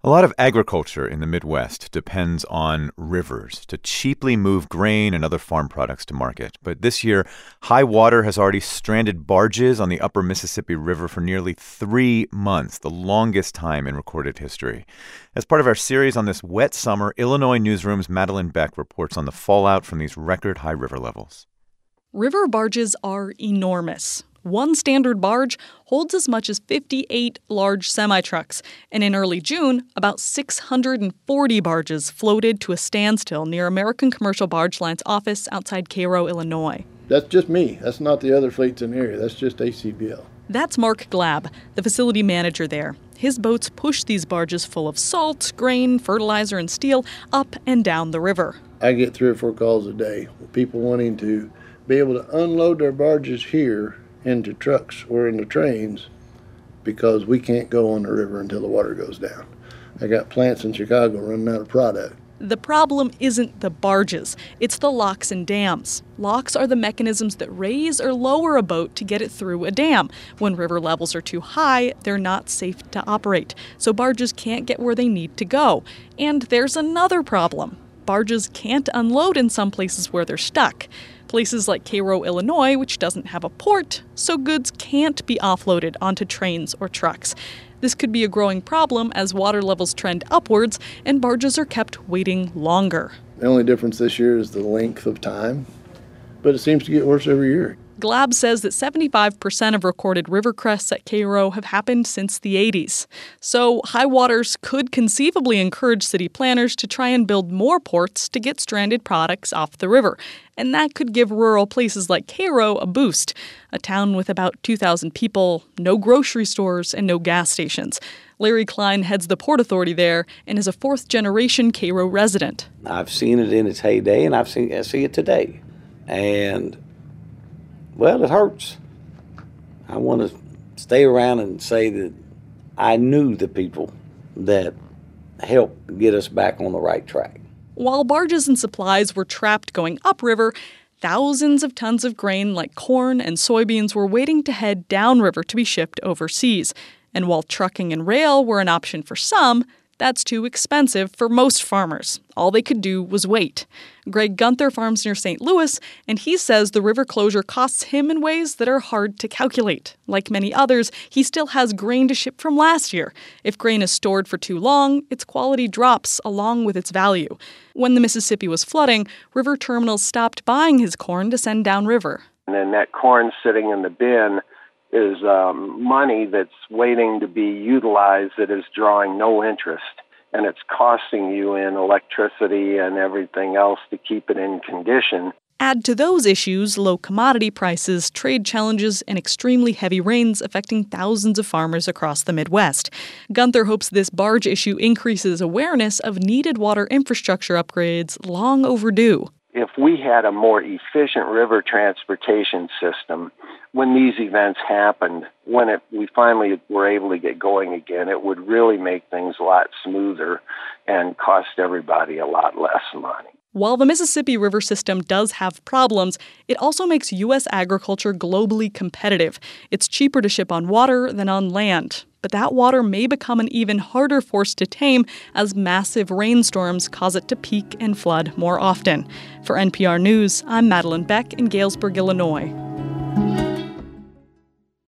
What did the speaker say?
A lot of agriculture in the Midwest depends on rivers to cheaply move grain and other farm products to market. But this year, high water has already stranded barges on the upper Mississippi River for nearly 3 months, the longest time in recorded history. As part of our series on this wet summer, Illinois Newsroom's Madeline Beck reports on the fallout from these record-high river levels. River barges are enormous. One standard barge holds as much as 58 large semi-trucks, and in early June, about 640 barges floated to a standstill near American Commercial Barge Line's office outside Cairo, Illinois. That's just me. That's not the other fleets in the area. That's just ACBL. That's Mark Glab, the facility manager there. His boats push these barges full of salt, grain, fertilizer, and steel up and down the river. I get 3 or 4 calls a day with people wanting to be able to unload their barges here into trucks or into trains because we can't go on the river until the water goes down. I got plants in Chicago running out of product. The problem isn't the barges, it's the locks and dams. Locks are the mechanisms that raise or lower a boat to get it through a dam. When river levels are too high, they're not safe to operate, so barges can't get where they need to go. And there's another problem. Barges can't unload in some places where they're stuck. Places like Cairo, Illinois, which doesn't have a port, so goods can't be offloaded onto trains or trucks. This could be a growing problem as water levels trend upwards and barges are kept waiting longer. The only difference this year is the length of time, but it seems to get worse every year. Glab says that 75% of recorded river crests at Cairo have happened since the 80s. So high waters could conceivably encourage city planners to try and build more ports to get stranded products off the river. And that could give rural places like Cairo a boost, a town with about 2,000 people, no grocery stores, and no gas stations. Larry Klein heads the Port Authority there and is a fourth-generation Cairo resident. I've seen it in its heyday, and I see it today. And well, it hurts. I want to stay around and say that I knew the people that helped get us back on the right track. While barges and supplies were trapped going upriver, thousands of tons of grain like corn and soybeans were waiting to head downriver to be shipped overseas. And while trucking and rail were an option for some, that's too expensive for most farmers. All they could do was wait. Greg Gunther farms near St. Louis, and he says the river closure costs him in ways that are hard to calculate. Like many others, he still has grain to ship from last year. If grain is stored for too long, its quality drops along with its value. When the Mississippi was flooding, river terminals stopped buying his corn to send downriver. And then that corn sitting in the bin is money that's waiting to be utilized that is drawing no interest, and it's costing you in electricity and everything else to keep it in condition. Add to those issues low commodity prices, trade challenges, and extremely heavy rains affecting thousands of farmers across the Midwest. Gunther hopes this barge issue increases awareness of needed water infrastructure upgrades long overdue. If we had a more efficient river transportation system, when these events happened, when we finally were able to get going again, it would really make things a lot smoother and cost everybody a lot less money. While the Mississippi River system does have problems, it also makes U.S. agriculture globally competitive. It's cheaper to ship on water than on land. But that water may become an even harder force to tame as massive rainstorms cause it to peak and flood more often. For NPR News, I'm Madeline Beck in Galesburg, Illinois.